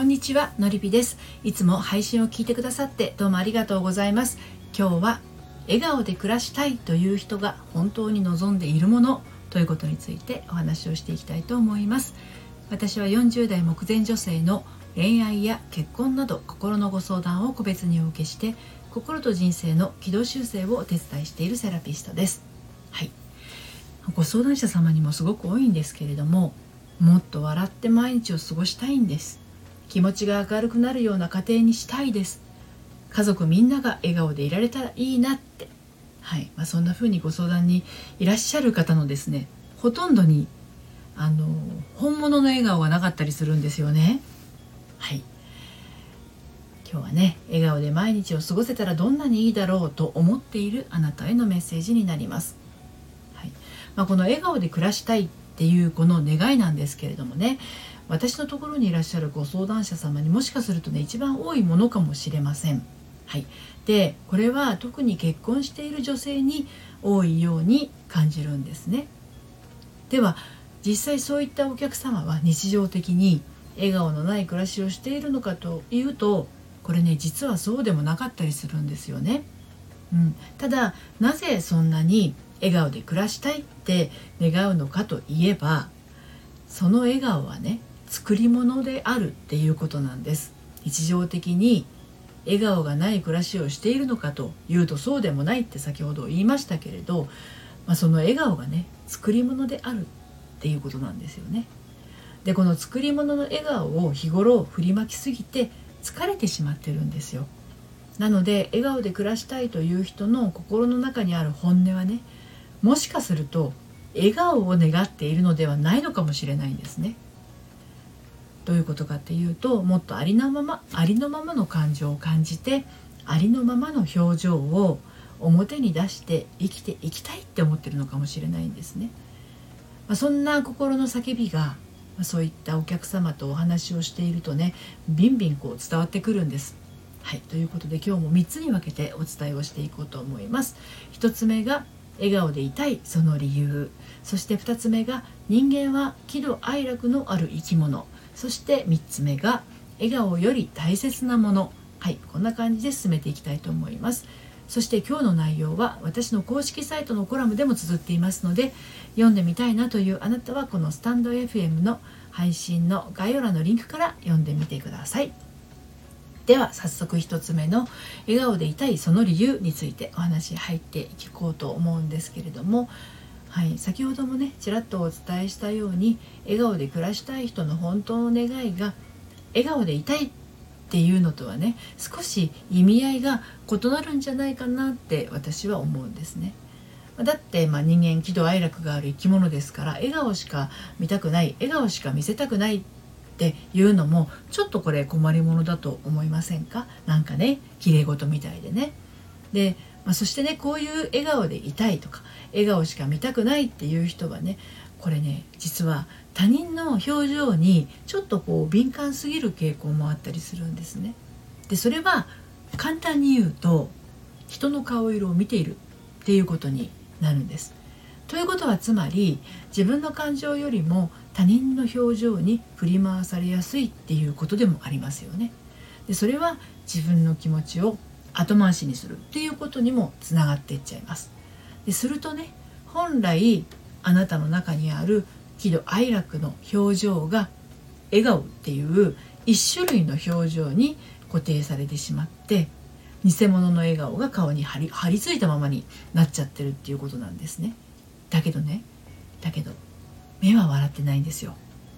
んにちは、のりぴです。いつも配信を聞いてくださってどうもありがとうございます。今日は笑顔で暮らしたいという人が本当に望んでいるものということについてお話をしていきたいと思います。私は40代目前女性の恋愛や結婚など心のご相談を個別にお受けして、心と人生の軌道修正をお手伝いしているセラピストです。はい、ご相談者様にもすごく多いんですけれども、もっと笑って毎日を過ごしたいんです。気持ちが明るくなるような家庭にしたいです。家族みんなが笑顔でいられたらいいなって、そんな風にご相談にいらっしゃる方のですね、ほとんどに本物の笑顔がなかったりするんですよね。はい、今日はね、笑顔で毎日を過ごせたらどんなにいいだろうと思っているあなたへのメッセージになります。この笑顔で暮らしたいっていうこの願いなんですけれどもね、私のところにいらっしゃるご相談者様にもしかするとね、一番多いものかもしれません。でこれは特に結婚している女性に多いように感じるんですね。では実際そういったお客様は日常的に笑顔のない暮らしをしているのかというと、これね、実はそうでもなかったりするんですよね。ただなぜそんなに笑顔で暮らしたいって願うのかといえば、その笑顔はね、作り物であるっていうことなんです。日常的に笑顔がない暮らしをしているのかというと、そうでもないって先ほど言いましたけれど、その笑顔がね、作り物であるっていうことなんですよね。でこの作り物の笑顔を日頃振りまきすぎて疲れてしまってるんですよ。なので笑顔で暮らしたいという人の心の中にある本音はね、もしかすると笑顔を願っているのではないのかもしれないんですね。どういうことかっていうと、もっとありのままの感情を感じて、ありのままの表情を表に出して生きていきたいって思ってるのかもしれないんですね。そんな心の叫びが、そういったお客様とお話をしているとね、ビンビン伝わってくるんです。ということで今日も3つに分けてお伝えをしていこうと思います。1つ目が笑顔でいたいその理由、そして2つ目が人間は喜怒哀楽のある生き物、そして3つ目が笑顔より大切なもの。こんな感じで進めていきたいと思います。そして今日の内容は私の公式サイトのコラムでも綴っていますので、読んでみたいなというあなたはこのスタンド FM の配信の概要欄のリンクから読んでみてください。では早速1つ目の笑顔でいたいその理由についてお話入っていこうと思うんですけれども、先ほどもねちらっとお伝えしたように、笑顔で暮らしたい人の本当の願いが笑顔でいたいっていうのとはね、少し意味合いが異なるんじゃないかなって私は思うんですね。だって人間喜怒哀楽がある生き物ですから、笑顔しか見たくない、笑顔しか見せたくないっていうのもちょっとこれ困りものだと思いませんか？なんかね、綺麗事みたいでね。で、そしてね、こういう笑顔でいたいとか笑顔しか見たくないっていう人はね、これね、実は他人の表情にちょっと敏感すぎる傾向もあったりするんですね。でそれは簡単に言うと、人の顔色を見ているっていうことになるんです。ということはつまり、自分の感情よりも他人の表情に振り回されやすいっていうことでもありますよね。でそれは自分の気持ちを後回しにするっていうことにもつながっていっちゃいます。でするとね、本来あなたの中にある喜怒哀楽の表情が笑顔っていう一種類の表情に固定されてしまって、偽物の笑顔が顔に張り付いたままになっちゃってるっていうことなんですね。だけど目は笑ってないんですよ。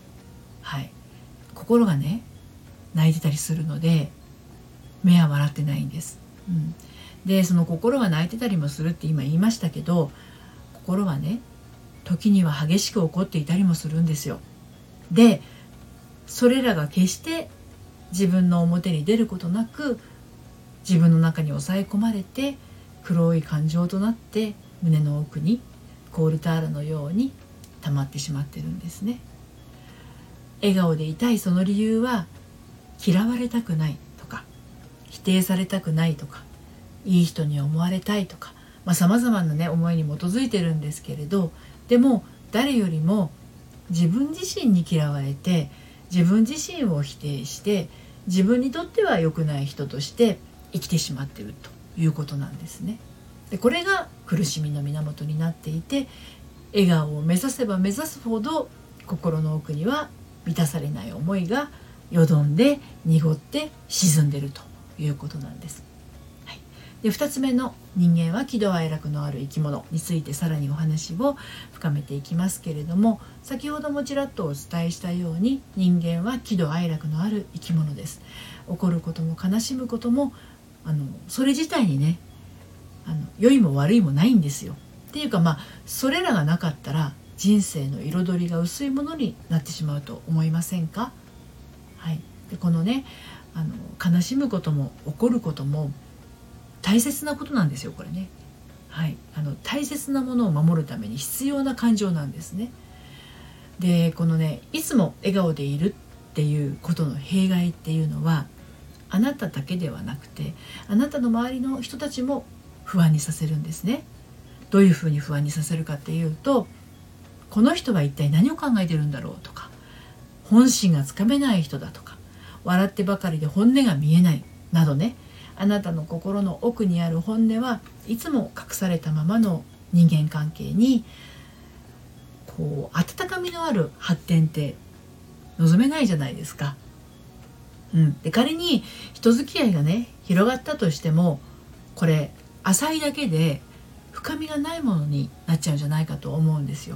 心がね泣いてたりするので目は笑ってないんです。でその心が泣いてたりもするって今言いましたけど、心はね時には激しく怒っていたりもするんですよ。でそれらが決して自分の表に出ることなく、自分の中に抑え込まれて黒い感情となって胸の奥にコールタールのように溜まってしまってるんですね。笑顔でいたいその理由は、嫌われたくないとか否定されたくないとかいい人に思われたいとか、様々なね思いに基づいてるんですけれど、でも誰よりも自分自身に嫌われて自分自身を否定して自分にとっては良くない人として生きてしまっているということなんですね。でこれが苦しみの源になっていて、笑顔を目指せば目指すほど心の奥には満たされない思いがよどんで濁って沈んでいるということなんです。はい、で2つ目の人間は喜怒哀楽のある生き物についてさらにお話を深めていきますけれども、先ほどもちらっとお伝えしたように人間は喜怒哀楽のある生き物です。怒ることも悲しむこともそれ自体にね良いも悪いもないんですよ。っていうかそれらがなかったら人生の彩りが薄いものになってしまうと思いませんか？はい、でこのね悲しむことも怒ることも大切なことなんですよこれね。はい、大切なものを守るために必要な感情なんですね。でこのねいつも笑顔でいるっていうことの弊害っていうのはあなただけではなくてあなたの周りの人たちも不安にさせるんですね。どういうふうに不安にさせるかっていうと、この人は一体何を考えてるんだろうとか、本心がつかめない人だとか、笑ってばかりで本音が見えないなどね、あなたの心の奥にある本音はいつも隠されたままの人間関係に温かみのある発展って望めないじゃないですか。で仮に人付き合いがね広がったとしても、これ浅いだけで深みがないものになっちゃうんじゃないかと思うんですよ。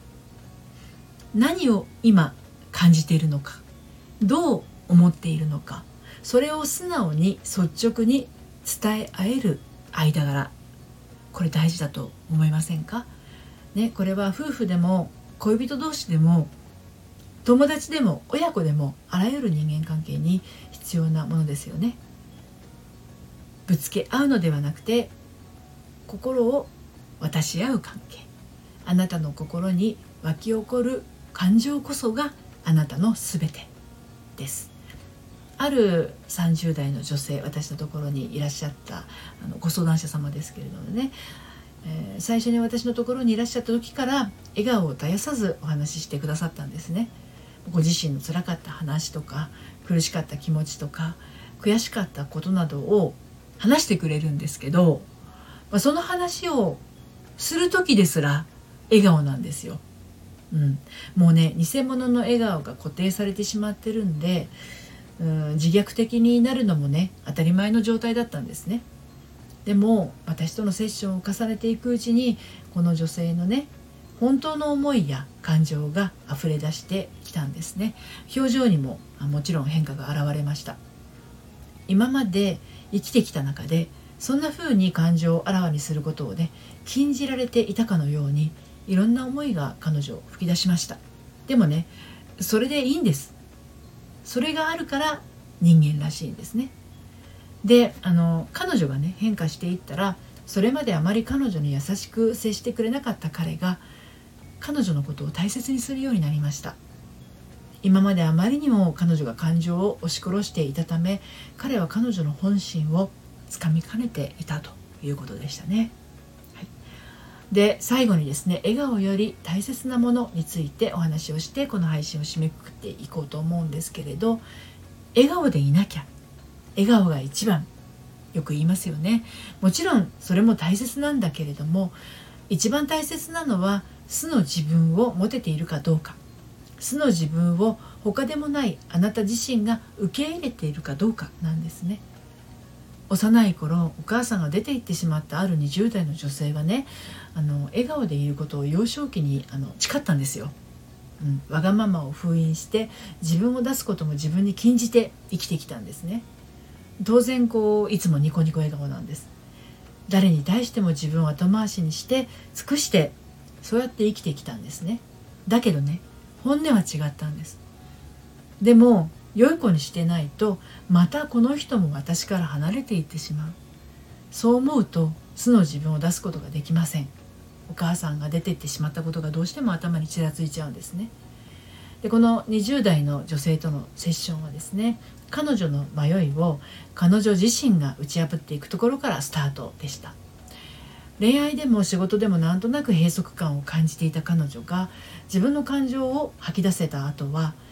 何を今感じているのか、どう思っているのか、それを素直に率直に伝え合える間柄、これ大事だと思いませんか？ね、これは夫婦でも恋人同士でも友達でも親子でもあらゆる人間関係に必要なものですよね。ぶつけ合うのではなくて心を渡し合う関係、あなたの心に湧き起こる感情こそがあなたのすべてです。ある30代の女性、私のところにいらっしゃったご相談者様ですけれどもね、最初に私のところにいらっしゃった時から笑顔を絶やさずお話ししてくださったんですね。ご自身の辛かった話とか苦しかった気持ちとか悔しかったことなどを話してくれるんですけど、その話をする時ですら笑顔なんですよ。もうね偽物の笑顔が固定されてしまってるんで、自虐的になるのもね当たり前の状態だったんですね。でも私とのセッションを重ねていくうちにこの女性のね本当の思いや感情が溢れ出してきたんですね。表情にももちろん変化が現れました。今まで生きてきた中でそんな風に感情をあらわにすることをね禁じられていたかのようにいろんな思いが彼女を吹き出しました。でもねそれでいいんです。それがあるから人間らしいんですね。で彼女がね変化していったら、それまであまり彼女に優しく接してくれなかった彼が彼女のことを大切にするようになりました。今まであまりにも彼女が感情を押し殺していたため、彼は彼女の本心をつかみかねていたということでしたね。で最後にですね、笑顔より大切なものについてお話をしてこの配信を締めくくっていこうと思うんですけれど、笑顔でいなきゃ、笑顔が一番、よく言いますよね。もちろんそれも大切なんだけれども、一番大切なのは素の自分を持てているかどうか、素の自分を他でもないあなた自身が受け入れているかどうかなんですね。幼い頃お母さんが出て行ってしまったある20代の女性はね、笑顔でいることを幼少期に誓ったんですよ。わがままを封印して自分を出すことも自分に禁じて生きてきたんですね。当然いつもニコニコ笑顔なんです。誰に対しても自分を後回しにして尽くして、そうやって生きてきたんですね。だけどね本音は違ったんです。でも良い子にしてないとまたこの人も私から離れていってしまう。そう思うと素の自分を出すことができません。お母さんが出ていってしまったことがどうしても頭にちらついちゃうんですね。でこの20代の女性とのセッションはですね、彼女の迷いを彼女自身が打ち破っていくところからスタートでした。恋愛でも仕事でもなんとなく閉塞感を感じていた彼女が自分の感情を吐き出せた後は、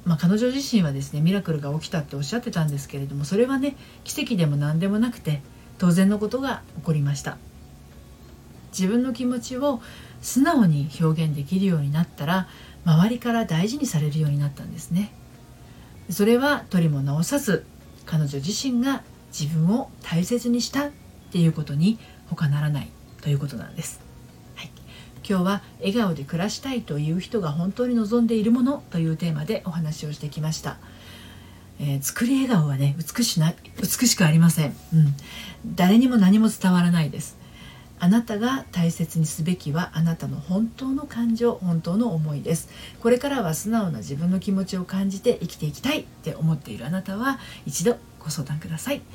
彼女自身はですねミラクルが起きたっておっしゃってたんですけれども、それはね奇跡でも何でもなくて当然のことが起こりました。自分の気持ちを素直に表現できるようになったら、周りから大事にされるようになったんですね。それは取りも直さず彼女自身が自分を大切にしたっていうことに他ならないということなんです。今日は笑顔で暮らしたいという人が本当に望んでいるものというテーマでお話をしてきました。作り笑顔はね美しくありません、誰にも何も伝わらないです。あなたが大切にすべきはあなたの本当の感情、本当の思いです。これからは素直な自分の気持ちを感じて生きていきたいって思っているあなたは一度ご相談ください。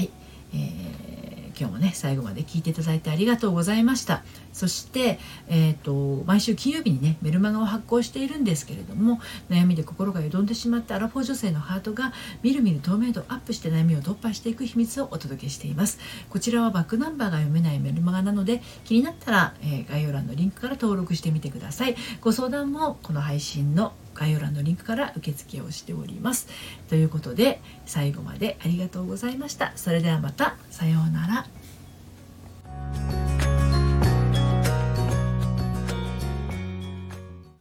今日もね最後まで聞いていただいてありがとうございました。そして、毎週金曜日にねメルマガを発行しているんですけれども、悩みで心がよどんでしまったアラフォー女性のハートがみるみる透明度アップして悩みを突破していく秘密をお届けしています。こちらはバックナンバーが読めないメルマガなので、気になったら、概要欄のリンクから登録してみてください。ご相談もこの配信の概要欄のリンクから受付をしております。ということで最後までありがとうございました。それではまた、さようなら。